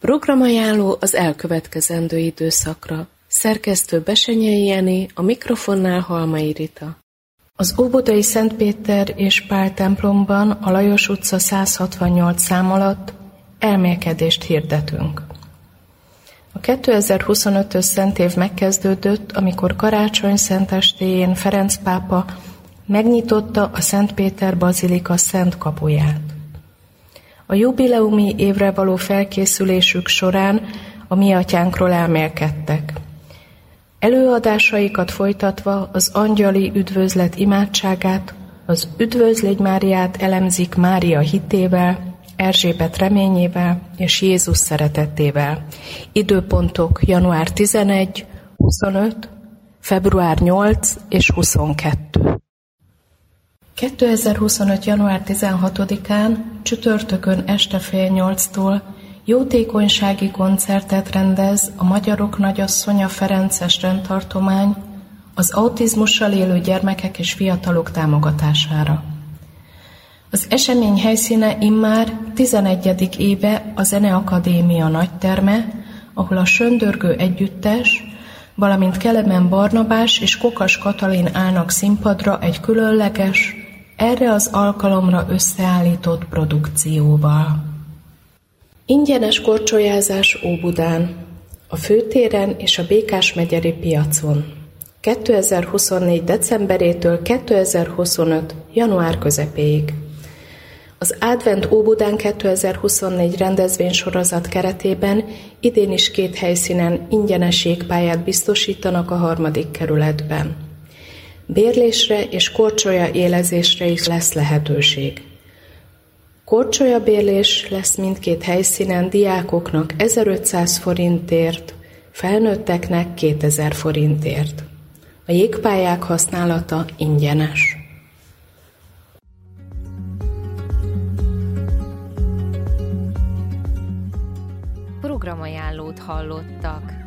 Programajánló az elkövetkezendő időszakra. Szerkesztő Besenyei Jenő, a mikrofonnál Halmai Rita. Az óbudai Szent Péter és Pál templomban a Lajos utca 168 szám alatt elmélkedést hirdetünk. A 2025-ös szentév megkezdődött, amikor karácsony szentestéjén Ferenc pápa megnyitotta a Szent Péter bazilika szent kapuját. A jubileumi évre való felkészülésük során a Mi Atyánkról elmélkedtek. Előadásaikat folytatva az angyali üdvözlet imádságát, az Üdvözlégy Máriát elemzik Mária hitével, Erzsébet reményével és Jézus szeretetével. Időpontok január 11, 25, február 8 és 22. 2025. január 16-án csütörtökön este fél 8-tól jótékonysági koncertet rendez a Magyarok Nagyasszonya Ferences rendtartomány az autizmussal élő gyermekek és fiatalok támogatására. Az esemény helyszíne immár 11. éve a Zeneakadémia nagyterme, ahol a Söndörgő együttes, valamint Kelemen Barnabás és Kokas Katalin állnak színpadra egy különleges, erre az alkalomra összeállított produkcióval. Ingyenes korcsolyázás Óbudán, a főtéren és a Békás-megyeri piacon. 2024. decemberétől 2025. január közepéig. Az Advent Óbudán 2024 rendezvénysorozat keretében idén is 2 helyszínen ingyenes jégpályát biztosítanak a 3. kerületben. Bérlésre és korcsolya élezésre is lesz lehetőség. Korcsolyabérlés lesz mindkét helyszínen diákoknak 1500 forintért, felnőtteknek 2000 forintért. A jégpályák használata ingyenes. Programajánlót hallottak.